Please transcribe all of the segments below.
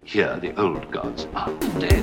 Here, the old gods are dead.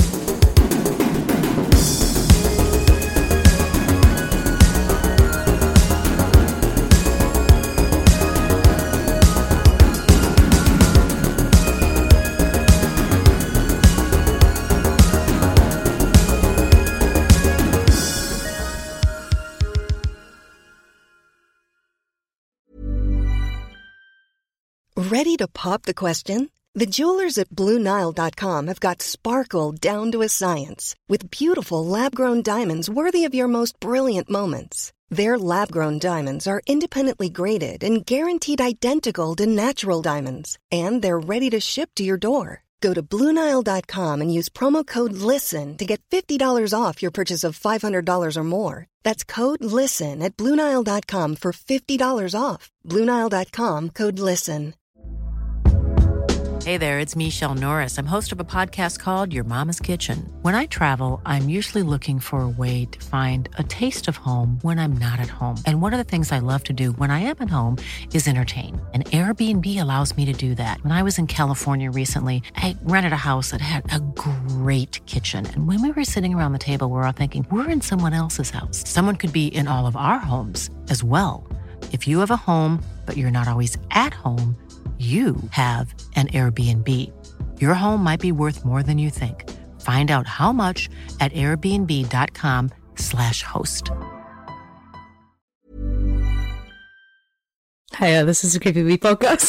Ready to pop the question? The jewelers at BlueNile.com have got sparkle down to a science with beautiful lab-grown diamonds worthy of your most brilliant moments. Their lab-grown diamonds are independently graded and guaranteed identical to natural diamonds, and they're ready to ship to your door. Go to BlueNile.com and use promo code LISTEN to get $50 off your purchase of $500 or more. That's code LISTEN at BlueNile.com for $50 off. BlueNile.com, code LISTEN. Hey there, it's Michelle Norris. I'm host of a podcast called Your Mama's Kitchen. When I travel, I'm usually looking for a way to find a taste of home when I'm not at home. And one of the things I love to do when I am at home is entertain. And Airbnb allows me to do that. When I was in California recently, I rented a house that had a great kitchen. And when we were sitting around the table, we were all thinking, we're in someone else's house. Someone could be in all of our homes as well. If you have a home, but you're not always at home, you have an Airbnb. Your home might be worth more than you think. Find out how much at airbnb.com/host. Hiya, this is a Creepy Wee podcast.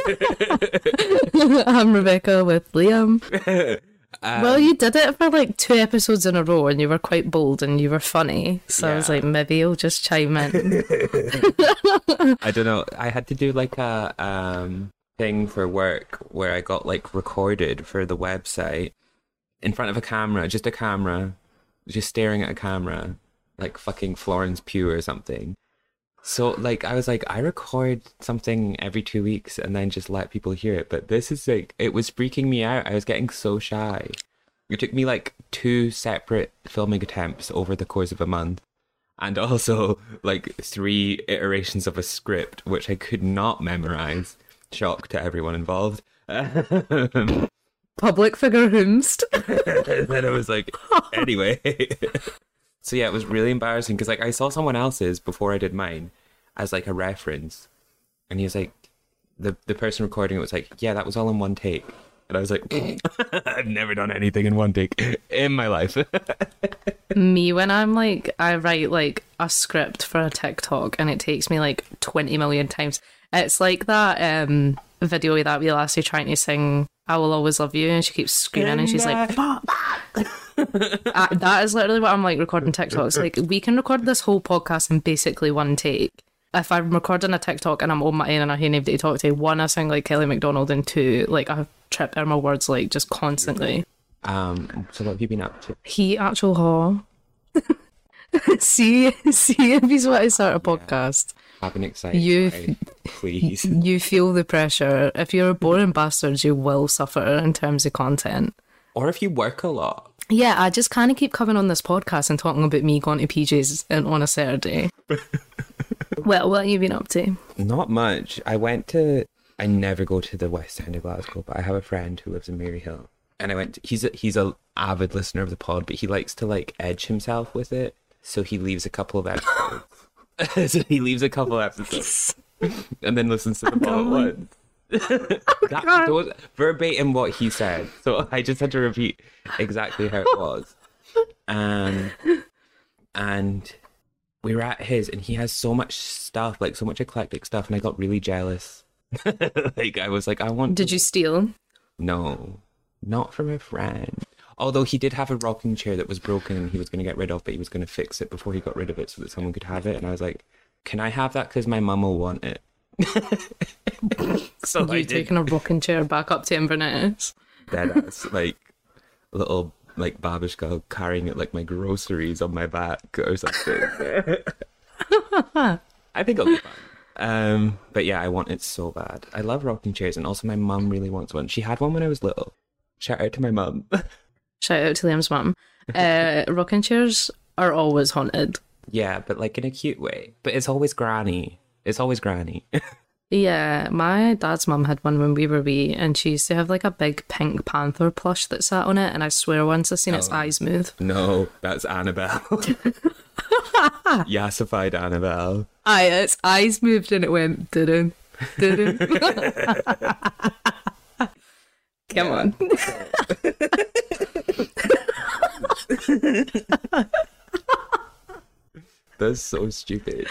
I'm Rebecca with Liam. Well, you did it for like 2 episodes in a row and you were quite bold and you were funny. So yeah. I was like, maybe you'll just chime in. I don't know. I had to do like a thing for work where I got like recorded for the website in front of a camera, just staring at a camera, like fucking Florence Pugh or something. So like I was like, I record something every 2 weeks and then just let people hear it. But this is like, it was freaking me out. I was getting so shy. It took me like 2 separate filming attempts over the course of a month. And also like 3 iterations of a script, which I could not memorize. Shock to everyone involved. Public figure whomst. And then I was like, anyway. So yeah, it was really embarrassing because like I saw someone else's before I did mine as like a reference. And he was like, the person recording it was like, yeah, that was all in 1 take. And I was like, I've never done anything in 1 take in my life. Me, when I'm like, I write like a script for a TikTok and it takes me like 20 million times. It's like that video of that wee lassie trying to sing I Will Always Love You and she keeps screaming and she's like, fuck. That is literally what I'm like recording TikToks. Like, we can record this whole podcast in basically 1 take. If I'm recording a TikTok and I'm on my own and I hear nobody to talk to, 1, I sound like Kelly McDonald, and 2, like I trip over my words like just constantly. So what have you been up to? He actual haw. see if he's what I start a podcast. I've been excited. Please. You feel the pressure. If you're a boring bastard, you will suffer in terms of content. Or if you work a lot. Yeah, I just kind of keep coming on this podcast and talking about me going to PJ's on a Saturday. Well, what have you been up to? Not much. I never go to the West End of Glasgow, but I have a friend who lives in Maryhill. And he's a avid listener of the pod, but he likes to like edge himself with it. So he leaves a couple of episodes. And then listens to the pod once. That was verbatim what he said. So I just had to repeat exactly how it was. And we were at his, and he has so much stuff, like so much eclectic stuff, and I got really jealous. Like I was like, I want. Did you steal? No, not from a friend. Although he did have a rocking chair that was broken and he was going to get rid of, but he was going to fix it before he got rid of it so that someone could have it. And I was like, can I have that? Because my mum will want it. So you taking a rocking chair back up to Inverness? Deadass, like little like babushka carrying it like my groceries on my back or something. I think it'll be fun. But yeah, I want it so bad. I love rocking chairs, and also my mum really wants one. She had one when I was little. Shout out to my mum. Shout out to Liam's mum. Rocking chairs are always haunted. Yeah, but like in a cute way. But it's always granny. It's always granny. Yeah, my dad's mum had one when we were wee, and she used to have like a big Pink Panther plush that sat on it, and I swear once I seen its eyes move. No, that's Annabelle. Yassified Annabelle. Aye, its eyes moved and it went doo-doo, doo-doo. Come on. That's so stupid.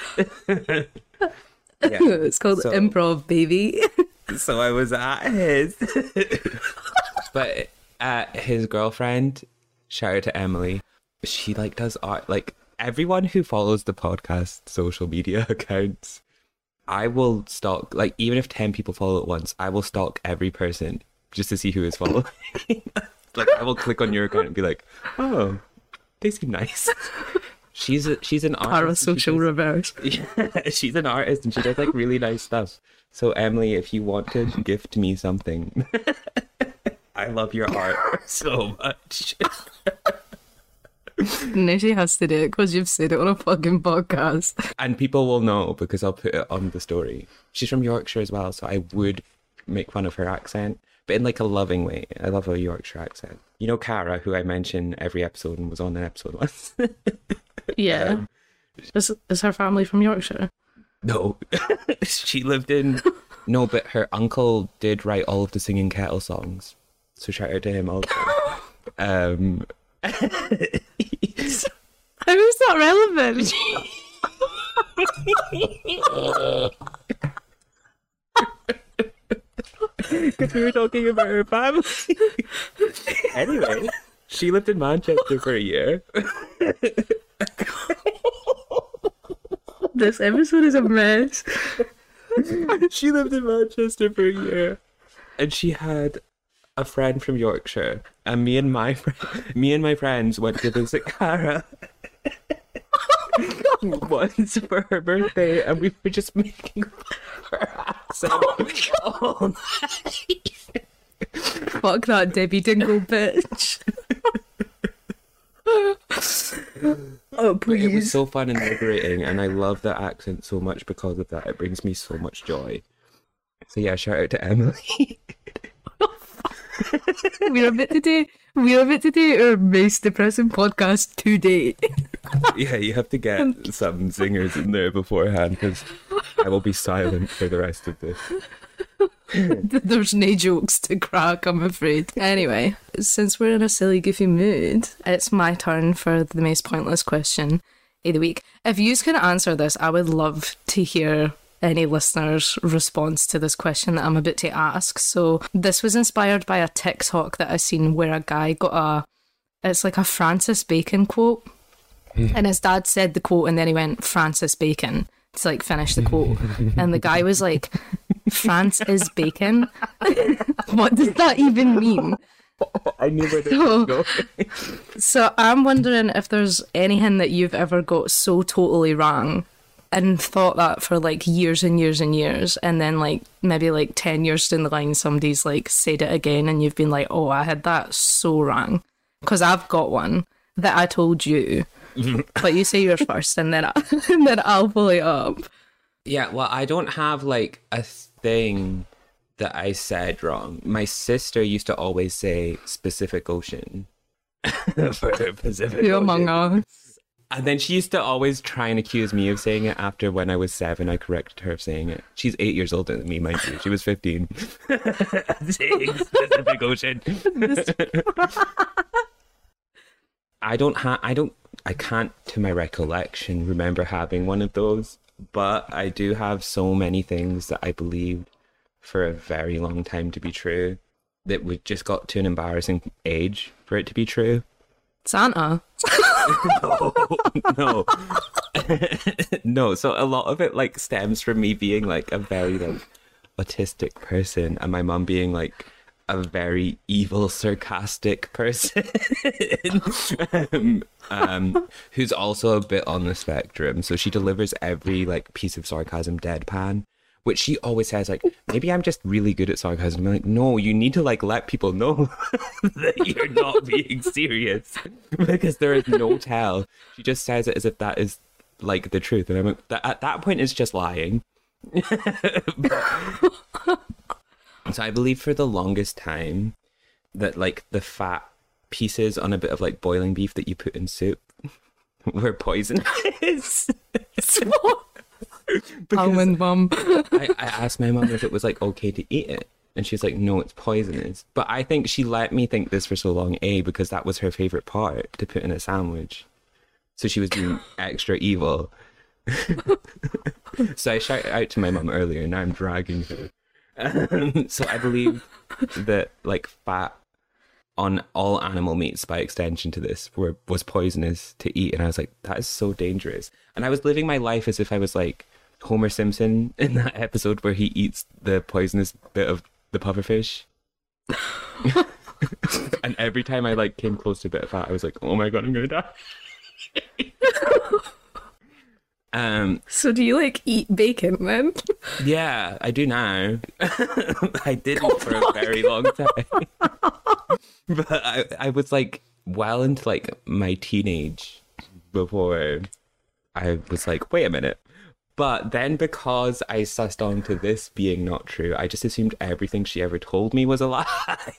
It's called improv, baby. So I was at his. But his girlfriend, shout out to Emily, she like does art. Like everyone who follows the podcast social media accounts, I will stalk, like even if 10 people follow at once, I will stalk every person just to see who is following. Like I will click on your account and be like, oh, they seem nice. She's an artist. Parasocial reverse. Yeah, she's an artist and she does like really nice stuff. So Emily, if you want to gift me something, I love your art so much. Now she has to do it because you've said it on a fucking podcast. And people will know because I'll put it on the story. She's from Yorkshire as well, so I would make fun of her accent, but in like a loving way. I love a Yorkshire accent. You know Cara, who I mention every episode and was on an episode once? Yeah. Is her family from Yorkshire? No. She lived in... No, but her uncle did write all of the Singing Kettle songs. So shout out to him also. How is that relevant? Because we were talking about her family. Anyway, she lived in Manchester for a year. This episode is a mess. She lived in Manchester for a year. And she had a friend from Yorkshire. And me and my friends went to visit Cara once for her birthday, and we were just making her accent all night. Fuck that Debbie Dingle bitch. Oh, please. It was so fun and liberating, and I love that accent so much because of that. It brings me so much joy. So yeah, shout out to Emily. We're about to do our most depressing podcast to date. Yeah, you have to get some zingers in there beforehand because I will be silent for the rest of this. There's no jokes to crack, I'm afraid. Anyway, since we're in a silly, goofy mood, it's my turn for the most pointless question of the week. If you can answer this, I would love to hear any listener's response to this question that I'm about to ask. So this was inspired by a TikTok that I seen where a guy got it's like a Francis Bacon quote. And his dad said the quote and then he went, Francis Bacon, to like finish the quote. And the guy was like, France is bacon? What does that even mean? I knew where this was going. So I'm wondering if there's anything that you've ever got so totally wrong and thought that for like years and years and years, and then like maybe like 10 years down the line somebody's like said it again and you've been like, oh, I had that so wrong. Because I've got one that I told you. But you say yours first and then I'll pull it up. Yeah, well, I don't have like a thing that I said wrong. My sister used to always say Pacific Ocean for Pacific You're Ocean. among us. And then she used to always try and accuse me of saying it after when I was 7, I corrected her of saying it. She's 8 years older than me, mind you. She was 15. Saying Pacific Ocean. I can't, to my recollection, remember having one of those. But I do have so many things that I believed for a very long time to be true that we just got to an embarrassing age for it to be true. Santa. No. No, so a lot of it like stems from me being like a very like autistic person and my mum being like a very evil, sarcastic person who's also a bit on the spectrum. So she delivers every like piece of sarcasm deadpan, which she always says like, maybe I'm just really good at sarcasm. I'm like, no, you need to like let people know that you're not being serious because there is no tell. She just says it as if that is like the truth. And I'm like, at that point it's just lying. So I believe for the longest time that like the fat pieces on a bit of like boiling beef that you put in soup were poisonous. Almond mum. I asked my mum if it was like okay to eat it, and she's like, no, it's poisonous. But I think she let me think this for so long, because that was her favorite part to put in a sandwich, so she was being extra evil. So I shouted out to my mum earlier, and now I'm dragging her. So I believe that like fat on all animal meats, by extension to this, was poisonous to eat, and I was like, that is so dangerous. And I was living my life as if I was like Homer Simpson in that episode where he eats the poisonous bit of the pufferfish. And every time I like came close to a bit of fat, I was like, oh my god, I'm gonna die. So do you like eat bacon then? Yeah, I do now. I didn't for a very long time. But I was like well into like my teenage before I was like, wait a minute. But then because I sussed on to this being not true, I just assumed everything she ever told me was a lie.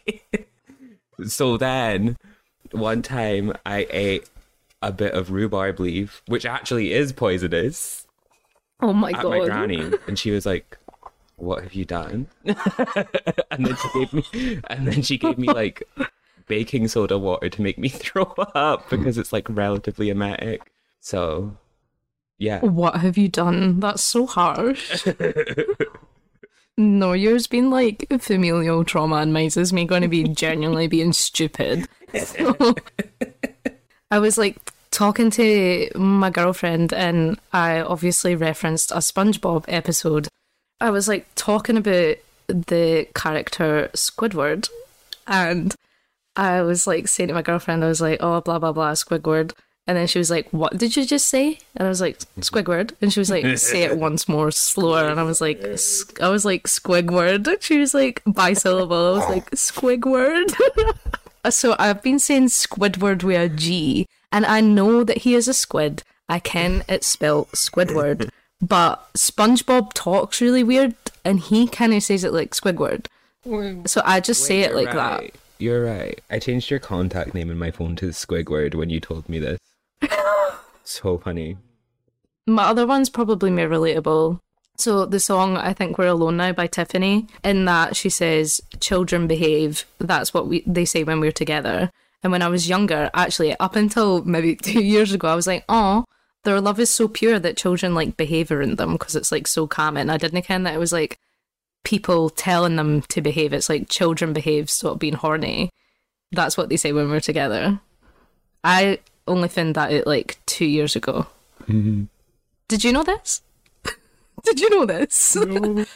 So then one time I ate a bit of rhubarb leaf, which actually is poisonous. Oh my at god. my granny, and she was like, what have you done? and then she gave me like baking soda water to make me throw up because it's like relatively emetic. So yeah. What have you done? That's so harsh. No, yours being like familial trauma and mine's is me going to be genuinely being stupid. So, I was like talking to my girlfriend and I obviously referenced a SpongeBob episode. I was like talking about the character Squidward, and I was like saying to my girlfriend, I was like, oh, blah, blah, blah, Squidward. And then she was like, what did you just say? And I was like, Squidward. And she was like, say it once more slower. And I was like, Squidward. And she was like, bisyllable. I was like, Squidward. So I've been saying Squidward with a G, and I know that he is a squid. I can, it's spelled Squidward. But SpongeBob talks really weird, and he kind of says it like Squidward. So I just say it like that. You're right. I changed your contact name in my phone to Squidward when you told me this. So funny. My other one's probably more relatable. So the song I Think We're Alone Now by Tiffany, in that she says, children behave. That's what they say when we're together. And when I was younger, actually, up until maybe 2 years ago, I was like, oh, their love is so pure that children like behave around them because it's like so calming. I didn't ken that it was like people telling them to behave. It's like children behave, stop being horny. That's what they say when we're together. I only found that out like 2 years ago. Mm-hmm. Did you know this? Did you know this? No.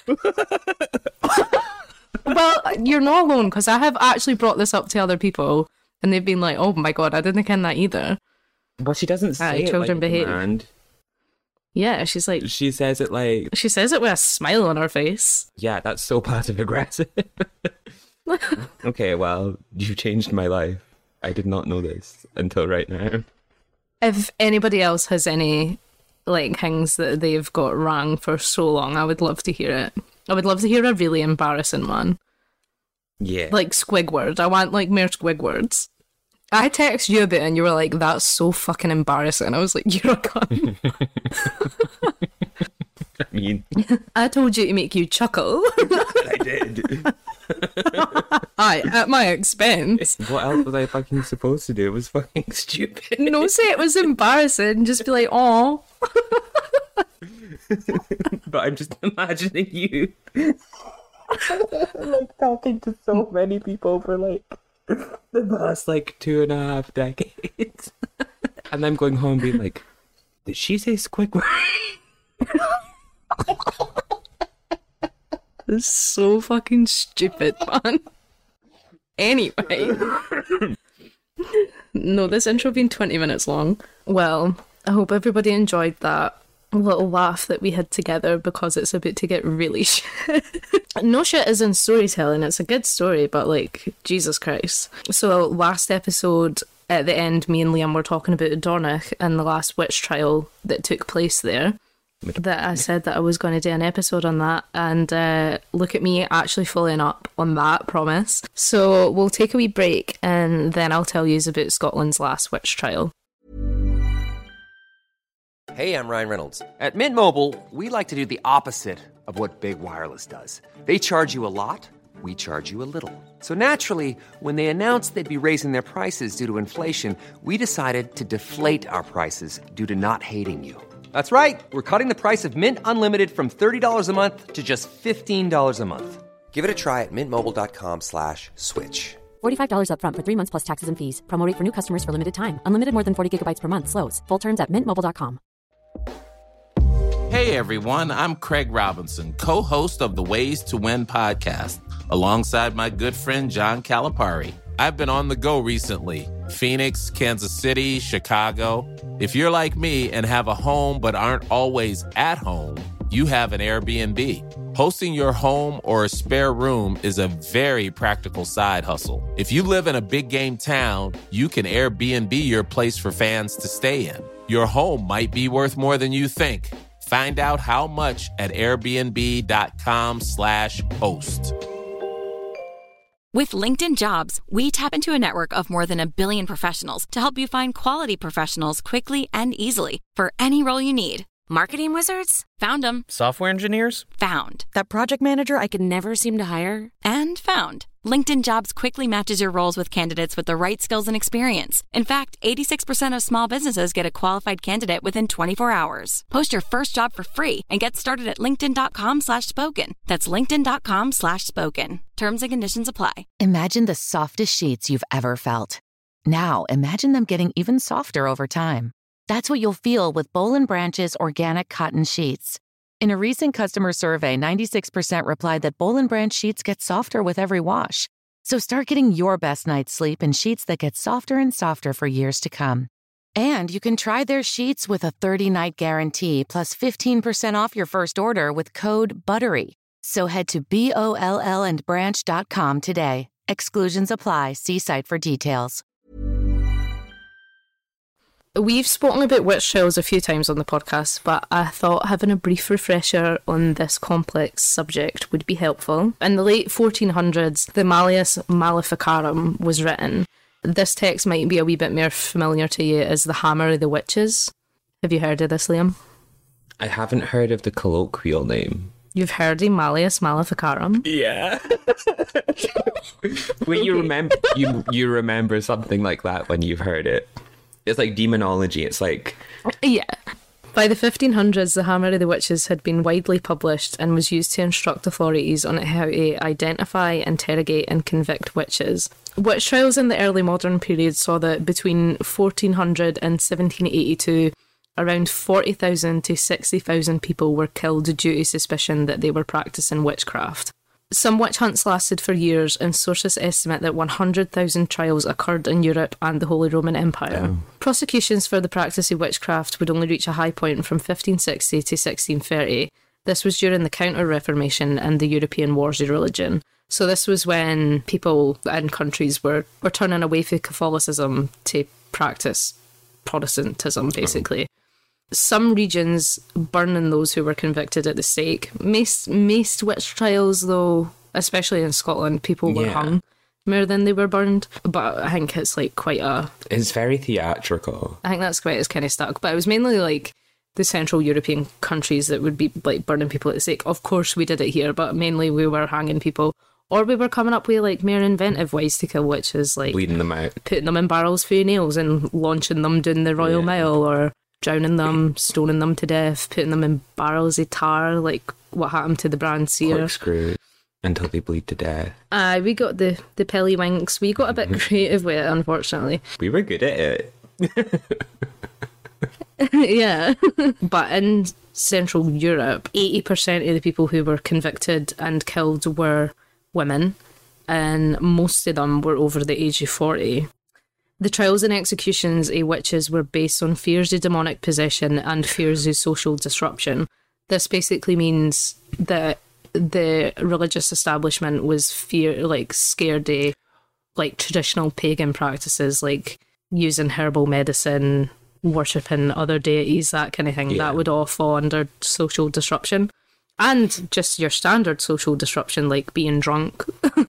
Well, you're not alone, because I have actually brought this up to other people and they've been like, oh my god, I didn't ken that either. But she doesn't say it children like behave. command. Yeah, she's like... She says it like... She says it with a smile on her face. Yeah, that's so passive-aggressive. Okay, well, you've changed my life. I did not know this until right now. If anybody else has any like things that they've got wrong for so long, I would love to hear it. I would love to hear a really embarrassing one. Yeah. Like Squidward. I want like more Squidwards. I text you a bit and you were like, that's so fucking embarrassing. I was like, you're a cunt. I mean... I told you to make you chuckle. I did. Aye, at my expense. What else was I fucking supposed to do? It was fucking stupid. No, say it was embarrassing. Just be like, oh. But I'm just imagining you like talking to so many people for like the past like 2.5 decades. And I'm going home being like, did she say Squidward? This is so fucking stupid, man. Anyway. No, this intro been 20 minutes long. Well, I hope everybody enjoyed that little laugh that we had together, because it's about to get really shit. No shit is in storytelling. It's a good story, but like, Jesus Christ. So last episode, at the end, me and Liam were talking about Dornoch and the last witch trial that took place there. that I said that I was going to do an episode on that, and look at me actually following up on that promise. So we'll take a wee break, and then I'll tell you about Scotland's last witch trial. Hey, I'm Ryan Reynolds. At Mint Mobile, we like to do the opposite of what Big Wireless does. They charge you a lot, we charge you a little. So naturally, when they announced they'd be raising their prices due to inflation, we decided to deflate our prices due to not hating you. That's right. We're cutting the price of Mint Unlimited from $30 a month to just $15 a month. Give it a try at mintmobile.com/switch. $45 up front for 3 months plus taxes and fees. Promo rate for new customers for limited time. Unlimited more than 40 gigabytes per month. Slows full terms at mintmobile.com. Hey everyone, I'm Craig Robinson, co-host of the Ways to Win podcast, alongside my good friend John Calipari. I've been on the go recently. Phoenix, Kansas City, Chicago. If you're like me and have a home but aren't always at home, you have an Airbnb. Hosting your home or a spare room is a very practical side hustle. If you live in a big game town, you can Airbnb your place for fans to stay in. Your home might be worth more than you think. Find out how much at airbnb.com/host. With LinkedIn Jobs, we tap into a network of more than 1 billion professionals to help you find quality professionals quickly and easily for any role you need. Marketing wizards? Found them. Software engineers? Found. That project manager I could never seem to hire? And found. LinkedIn Jobs quickly matches your roles with candidates with the right skills and experience. In fact, 86% of small businesses get a qualified candidate within 24 hours. Post your first job for free and get started at linkedin.com/spoken. That's linkedin.com/spoken. Terms and conditions apply. Imagine the softest sheets you've ever felt. Now, imagine them getting even softer over time. That's what you'll feel with Boll & Branch's organic cotton sheets. In a recent customer survey, 96% replied that Boll & Branch sheets get softer with every wash. So start getting your best night's sleep in sheets that get softer and softer for years to come. And you can try their sheets with a 30-night guarantee plus 15% off your first order with code BUTTERY. So head to BOLLandbranch.com today. Exclusions apply. See site for details. We've spoken about witch trials a few times on the podcast, but I thought having a brief refresher on this complex subject would be helpful. In the late 1400s, the Malleus Maleficarum was written. This text might be a wee bit more familiar to you as the Hammer of the Witches. Have you heard of this, Liam? I haven't heard of the colloquial name. You've heard of Malleus Maleficarum? Yeah. Well, you remember something like that when you've heard it. It's like demonology. It's like... Yeah. By the 1500s, the Hammer of the Witches had been widely published and was used to instruct authorities on how to identify, interrogate and convict witches. Witch trials in the early modern period saw that between 1400 and 1782, around 40,000 to 60,000 people were killed due to suspicion that they were practicing witchcraft. Some witch hunts lasted for years, and sources estimate that 100,000 trials occurred in Europe and the Holy Roman Empire. Oh. Prosecutions for the practice of witchcraft would only reach a high point from 1560 to 1630. This was during the Counter-Reformation and the European Wars of Religion. So this was when people in countries were turning away from Catholicism to practice Protestantism, basically. Oh. Some regions burning those who were convicted at the stake. Most witch trials, though, especially in Scotland, people were hung more than they were burned. But I think it's like quite a... It's very theatrical. I think that's quite as kind of stuck. But it was mainly like the Central European countries that would be like burning people at the stake. Of course we did it here, but mainly we were hanging people. Or we were coming up with like more inventive ways to kill witches, like bleeding them out, putting them in barrels full of nails and launching them down the Royal Mile, or drowning them, stoning them to death, putting them in barrels of tar, like what happened to the Brandseer. Corkscrew until they bleed to death. We got the Pellywinks. We got a bit creative with it, unfortunately. We were good at it. Yeah. But in Central Europe, 80% of the people who were convicted and killed were women, and most of them were over the age of 40. The trials and executions of witches were based on fears of demonic possession and fears of social disruption. This basically means that the religious establishment was scared of like traditional pagan practices, like using herbal medicine, worshipping other deities, that kind of thing. Yeah. That would all fall under social disruption. And just your standard social disruption, like being drunk,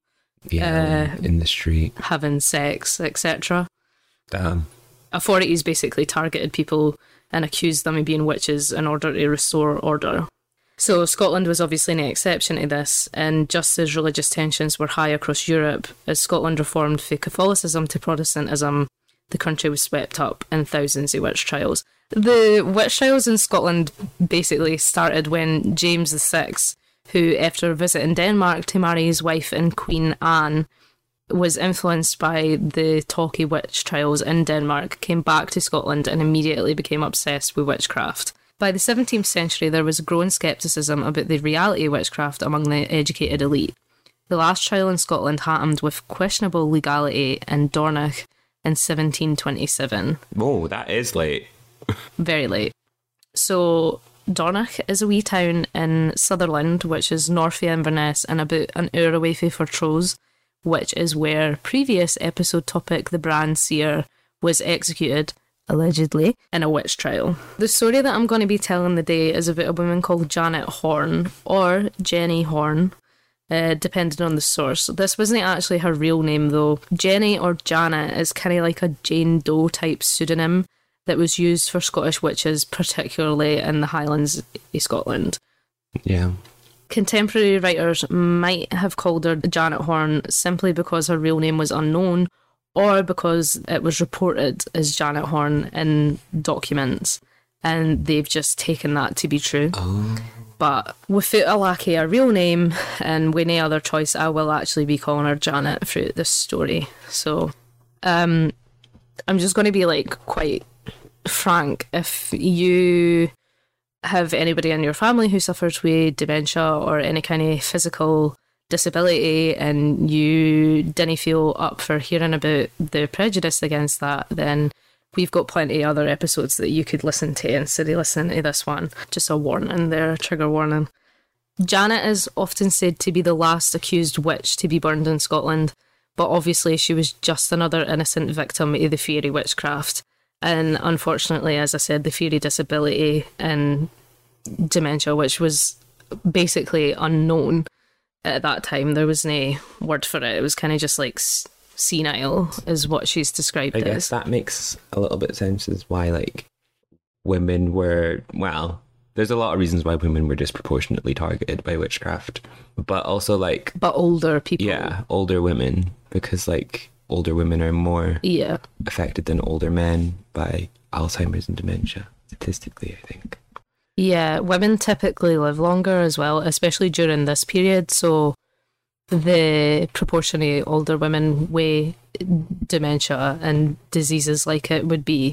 in the street. having sex, etc. Damn. Authorities basically targeted people and accused them of being witches in order to restore order. So Scotland was obviously no exception to this, and just as religious tensions were high across Europe, as Scotland reformed from Catholicism to Protestantism, the country was swept up in thousands of witch trials. The witch trials in Scotland basically started when James VI, who, after visiting Denmark to marry his wife and Queen Anne, was influenced by the Torquay witch trials in Denmark, came back to Scotland and immediately became obsessed with witchcraft. By the 17th century, there was growing scepticism about the reality of witchcraft among the educated elite. The last trial in Scotland happened with questionable legality in Dornoch in 1727. Oh, that is late. Very late. So Dornoch is a wee town in Sutherland, which is north of Inverness and about an hour away from Fortrose, which is where previous episode topic, the Bran Seer, was executed, allegedly, in a witch trial. The story that I'm going to be telling today is about a woman called Janet Horn, or Jenny Horn, depending on the source. This wasn't actually her real name, though. Jenny or Janet is kind of like a Jane Doe type pseudonym that was used for Scottish witches, particularly in the Highlands of Scotland. Yeah. Contemporary writers might have called her Janet Horn simply because her real name was unknown, or because it was reported as Janet Horn in documents, and they've just taken that to be true. Oh. But without a lack of a real name, and with no other choice, I will actually be calling her Janet throughout this story. So, I'm just going to be like quite frank. If you have anybody in your family who suffers with dementia or any kind of physical disability and you didn't feel up for hearing about the prejudice against that, then we've got plenty of other episodes that you could listen to instead of listening to this one. Just a warning there, a trigger warning. Janet is often said to be the last accused witch to be burned in Scotland, but obviously she was just another innocent victim of the fear of witchcraft. And unfortunately, as I said, the fear of disability and dementia, which was basically unknown at that time. There was no word for it. It was kind of just like senile, is what she's described I as. guess that makes a little bit of sense as why, like, women were, well, there's a lot of reasons why women were disproportionately targeted by witchcraft. But also, like... But older people. Yeah, older women. Because, like, older women are more affected than older men by Alzheimer's and dementia, statistically, I think. Yeah, women typically live longer as well, especially during this period. So the proportion of older women with dementia and diseases like it would be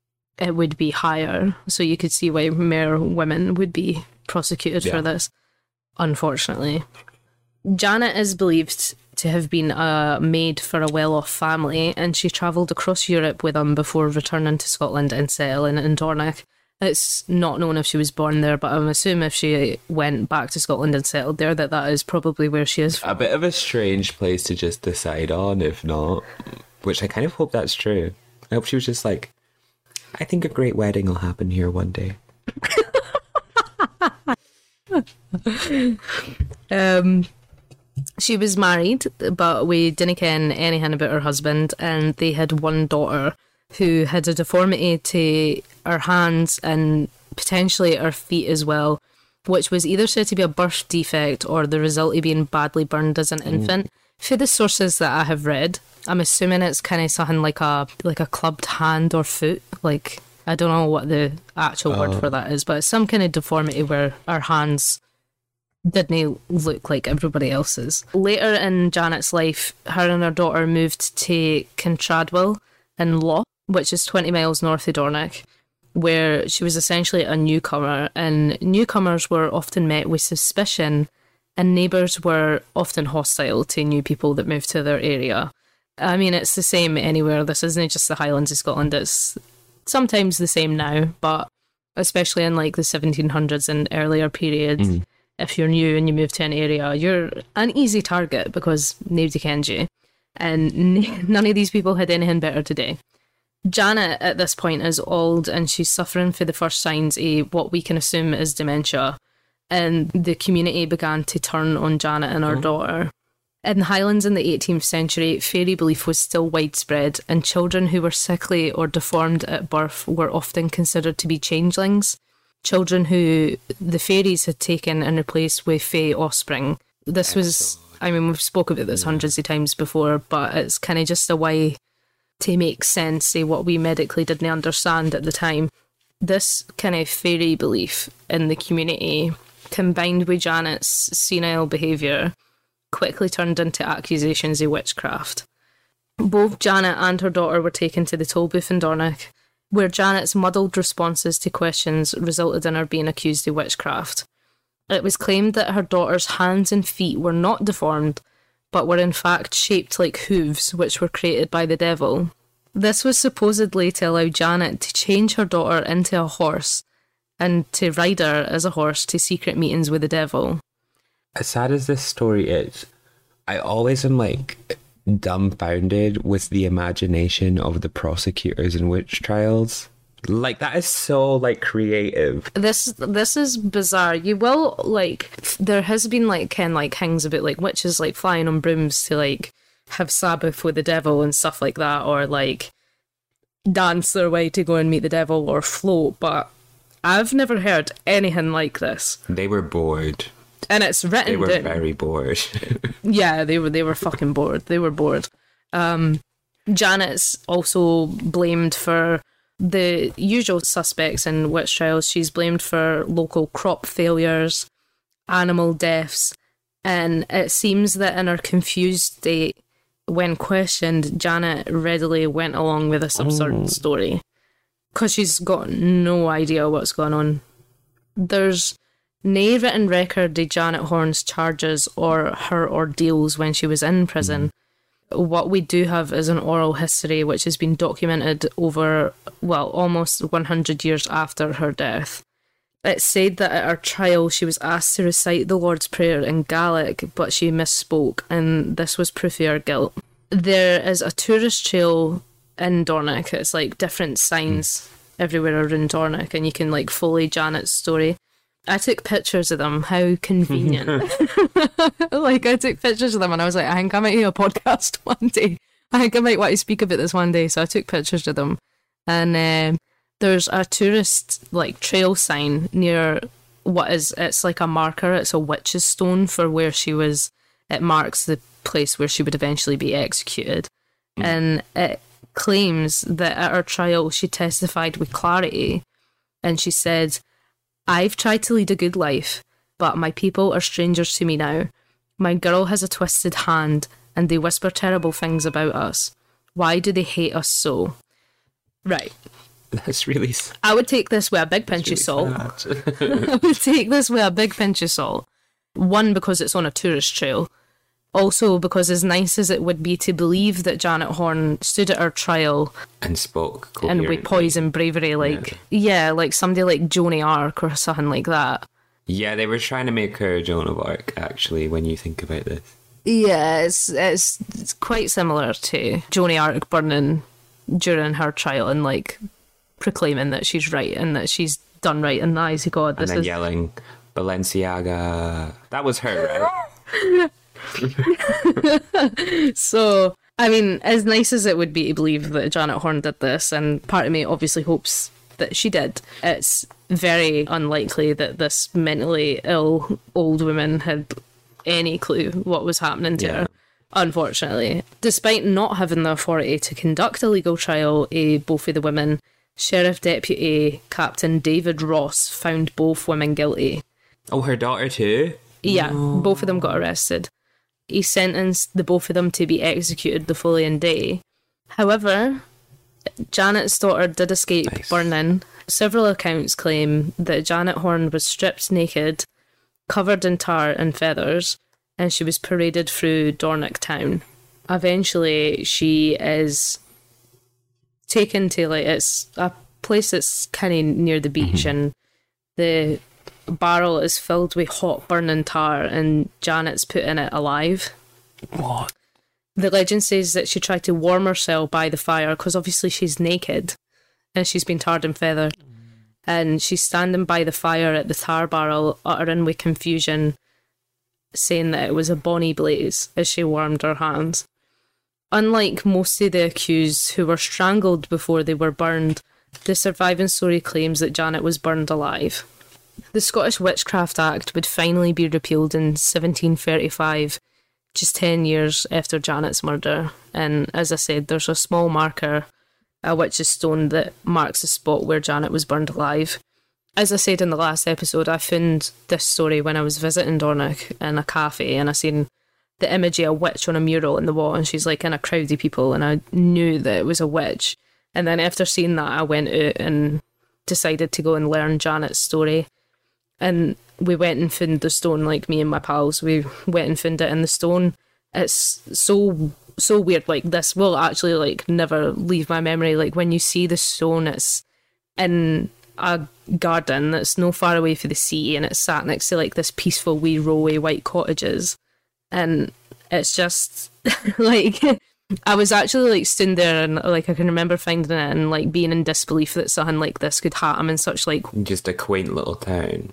higher. So you could see why more women would be prosecuted for this, unfortunately. Janet is believed to have been a maid for a well-off family, and she travelled across Europe with them before returning to Scotland and settling in Dornoch. It's not known if she was born there, but I'm assuming if she went back to Scotland and settled there, that is probably where she is from. A bit of a strange place to just decide on, if not. Which I kind of hope that's true. I hope she was just like, I think a great wedding will happen here one day. She was married, but we didn't ken anything about her husband, and they had one daughter who had a deformity to her hands and potentially her feet as well, which was either said to be a birth defect or the result of being badly burned as an infant. For the sources that I have read, I'm assuming it's kind of something like a clubbed hand or foot. Like, I don't know what the actual word for that is, but it's some kind of deformity where our hands didn't look like everybody else's. Later in Janet's life, her and her daughter moved to Kintradwell in Loch, which is 20 miles north of Dornoch, where she was essentially a newcomer, and newcomers were often met with suspicion, and neighbours were often hostile to new people that moved to their area. I mean, it's the same anywhere. This isn't just the Highlands of Scotland. It's sometimes the same now, but especially in like the 1700s and earlier periods, if you're new and you move to an area, you're an easy target because nobody kens you. And none of these people had anything better to do. Janet at this point is old and she's suffering for the first signs of what we can assume is dementia. And the community began to turn on Janet and her daughter. In the Highlands in the 18th century, fairy belief was still widespread, and children who were sickly or deformed at birth were often considered to be changelings, children who the fairies had taken and replaced with fae offspring. This was, I mean, we've spoken about this hundreds of times before, but it's kind of just a way to make sense of what we medically didn't understand at the time. This kind of fairy belief in the community, combined with Janet's senile behaviour, quickly turned into accusations of witchcraft. Both Janet and her daughter were taken to the Tolbooth in Dornoch, where Janet's muddled responses to questions resulted in her being accused of witchcraft. It was claimed that her daughter's hands and feet were not deformed, but were in fact shaped like hooves, which were created by the devil. This was supposedly to allow Janet to change her daughter into a horse and to ride her as a horse to secret meetings with the devil. As sad as this story is, I always am like dumbfounded with the imagination of the prosecutors in witch trials. Like, that is so like creative. This is bizarre. You will, like, there has been like kind of like things about like witches like flying on brooms to like have Sabbath with the devil and stuff like that, or like dance their way to go and meet the devil or float, but I've never heard anything like this. They were bored. And it's written. They were down. very bored. Yeah, they were fucking bored. They were bored. Janet's also blamed for the usual suspects in witch trials. She's blamed for local crop failures, animal deaths, and it seems that in her confused state, when questioned, Janet readily went along with this absurd story because she's got no idea what's going on. There's no written record of Janet Horne's charges or her ordeals when she was in prison. What we do have is an oral history which has been documented over, well, almost 100 years after her death. It's said that at her trial she was asked to recite the Lord's Prayer in Gaelic, but she misspoke, and this was proof of her guilt. There is a tourist trail in Dornoch. It's like different signs everywhere around Dornoch, and you can like follow Janet's story. I took pictures of them. How convenient. Like, I took pictures of them and I was like, I think I might do a podcast one day. I think I might want to speak about this one day. So I took pictures of them. And there's a tourist, like, trail sign near it's like a marker. It's a witch's stone for where she was. It marks the place where she would eventually be executed. And it claims that at her trial she testified with clarity. And she said, I've tried to lead a good life, but my people are strangers to me now. My girl has a twisted hand, and they whisper terrible things about us. Why do they hate us so? Right. That's really... I would take this with a big pinch of salt. I would take this with a big pinch of salt. One, because it's on a tourist trail. Also, because as nice as it would be to believe that Janet Horne stood at her trial and spoke and with poise and bravery, like like somebody like Joan of Arc or something like that. Yeah, they were trying to make her Joan of Arc, actually, when you think about this. Yeah, it's quite similar to Joan of Arc burning during her trial and like proclaiming that she's right and that she's done right in the eyes of God. And then yelling, Balenciaga. That was her, right? So, I mean, as nice as it would be to believe that Janet Horne did this, and part of me obviously hopes that she did, it's very unlikely that this mentally ill old woman had any clue what was happening to her, unfortunately. Despite not having the authority to conduct a legal trial of both of the women, Sheriff Deputy Captain David Ross found both women guilty. Oh, her daughter too? Yeah, both of them got arrested. He sentenced the both of them to be executed the following day. However, Janet's daughter did escape burning. Several accounts claim that Janet Horne was stripped naked, covered in tar and feathers, and she was paraded through Dornoch town. Eventually, she is taken to, like, it's a place that's kind of near the beach, and the barrel is filled with hot burning tar and Janet's put in it alive. What? The legend says that she tried to warm herself by the fire because obviously she's naked and she's been tarred and feathered. And she's standing by the fire at the tar barrel, uttering with confusion, saying that it was a bonny blaze as she warmed her hands. Unlike most of the accused who were strangled before they were burned, the surviving story claims that Janet was burned alive. The Scottish Witchcraft Act would finally be repealed in 1735, just 10 years after Janet's murder. And as I said, there's a small marker, a witch's stone, that marks the spot where Janet was burned alive. As I said in the last episode, I found this story when I was visiting Dornoch in a cafe, and I seen the image of a witch on a mural in the wall, and she's like in a crowd of people, and I knew that it was a witch. And then after seeing that, I went out and decided to go and learn Janet's story. And we went and found the stone, like me and my pals. We went and found it in the stone. It's so weird. Like, this will actually like never leave my memory. Like, when you see the stone, it's in a garden that's no far away from the sea, and it's sat next to like this peaceful wee row of white cottages. And it's just like, I was actually like stood there, and like I can remember finding it and like being in disbelief that something like this could happen in such like just a quaint little town.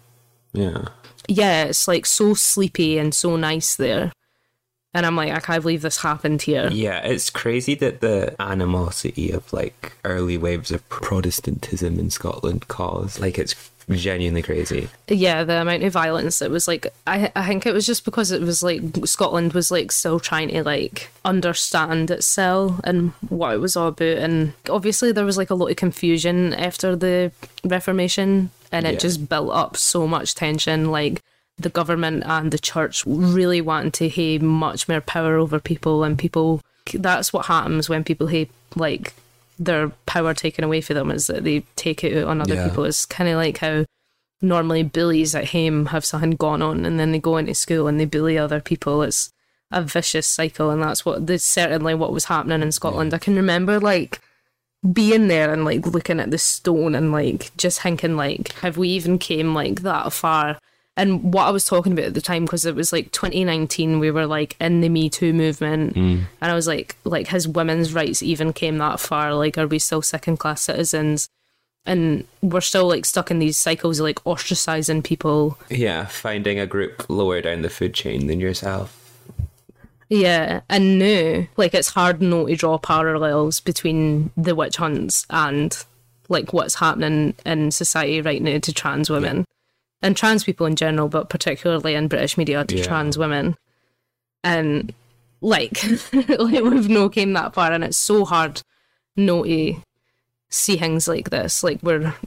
Yeah, it's like so sleepy and so nice there. And I'm like, I can't believe this happened here. Yeah, it's crazy that the animosity of like early waves of Protestantism in Scotland caused, like, it's genuinely crazy. Yeah, the amount of violence, it was like, I think it was just because it was like Scotland was like still trying to like understand itself and what it was all about. And obviously there was like a lot of confusion after the Reformation, and it just built up so much tension. Like, the government and the church really wanted to have much more power over people, and people, that's what happens when people have like their power taken away from them, is that they take it out on other people. It's kind of like how normally bullies at home have something gone on, and then they go into school and they bully other people. It's a vicious cycle, and that's certainly what was happening in Scotland. I can remember like being there and like looking at the stone and like just thinking like, have we even came like that far? And what I was talking about at the time, because it was like 2019, we were like in the Me Too movement, and I was like, has women's rights even came that far? Like, are we still second-class citizens? And we're still like stuck in these cycles of like ostracizing people. Yeah, finding a group lower down the food chain than yourself. Yeah, and now, like, it's hard not to draw parallels between the witch hunts and like what's happening in society right now to trans women. And trans people in general, but particularly in British media to trans women. And like, like we've no came that far, and it's so hard not to see things like this. Like,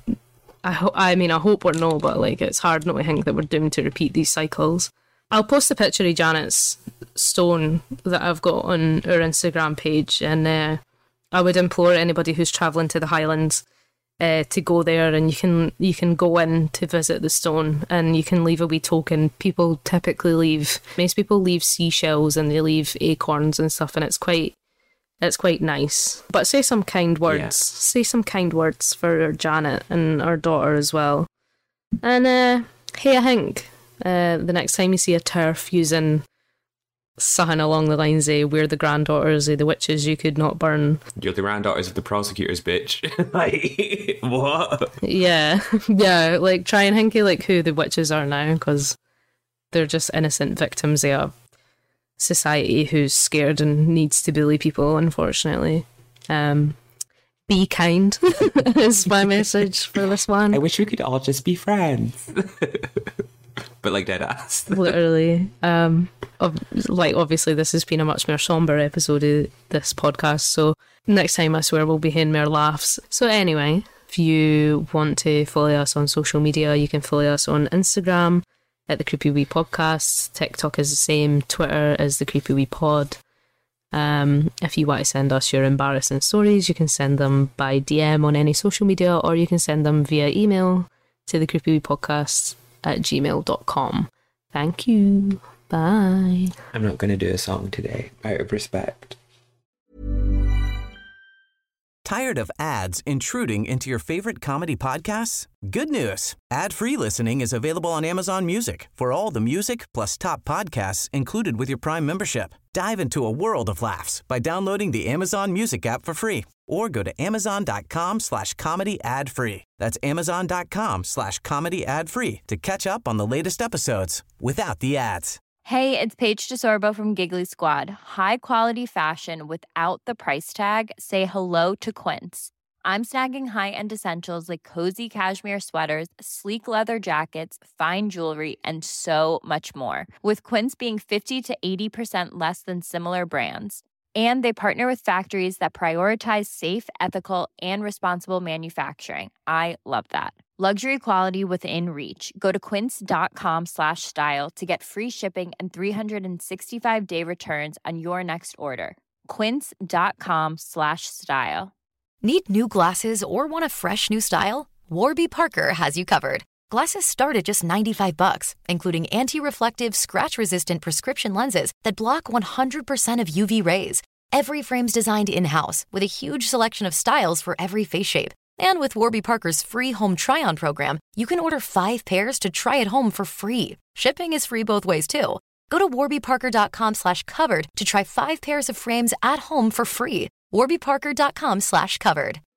I hope we're no, but like it's hard not to think that we're doomed to repeat these cycles. I'll post a picture of Janet's stone that I've got on our Instagram page, and I would implore anybody who's travelling to the Highlands to go there, and you can go in to visit the stone, and you can leave a wee token. People typically most people leave seashells, and they leave acorns and stuff, and it's quite nice. But say some kind words. Yeah. Say some kind words for Janet and our daughter as well. And hey, I think the next time you see a TERF using something along the lines of, we're the granddaughters of the witches you could not burn. You're the granddaughters of the prosecutors, bitch. Like, what? Yeah, like try and think of like who the witches are now, because they're just innocent victims of a society who's scared and needs to bully people, unfortunately. Be kind is my message for this one. I wish we could all just be friends. But like dead ass. Literally. Like, obviously this has been a much more somber episode of this podcast, so next time I swear we'll be hearing more laughs. So anyway, if you want to follow us on social media, you can follow us on Instagram at The Creepy Wee Podcast. TikTok is the same. Twitter is The Creepy Wee Pod. If you want to send us your embarrassing stories, you can send them by DM on any social media, or you can send them via email to thecreepyweepodcast@gmail.com. Thank you. Bye. I'm not going to do a song today, out of respect. Tired of ads intruding into your favorite comedy podcasts? Good news. Ad-free listening is available on Amazon Music for all the music plus top podcasts included with your Prime membership. Dive into a world of laughs by downloading the Amazon Music app for free or go to amazon.com/comedy ad free. That's amazon.com/comedy ad free to catch up on the latest episodes without the ads. Hey, it's Paige DeSorbo from Giggly Squad. High quality fashion without the price tag. Say hello to Quince. I'm snagging high-end essentials like cozy cashmere sweaters, sleek leather jackets, fine jewelry, and so much more. With Quince being 50 to 80% less than similar brands. And they partner with factories that prioritize safe, ethical, and responsible manufacturing. I love that. Luxury quality within reach. Go to quince.com/style to get free shipping and 365-day returns on your next order. Quince.com/style. Need new glasses or want a fresh new style? Warby Parker has you covered. Glasses start at just $95, including anti-reflective, scratch-resistant prescription lenses that block 100% of UV rays. Every frame's designed in-house with a huge selection of styles for every face shape. And with Warby Parker's free home try-on program, you can order 5 pairs to try at home for free. Shipping is free both ways, too. Go to warbyparker.com/covered to try 5 pairs of frames at home for free. warbyparker.com/covered.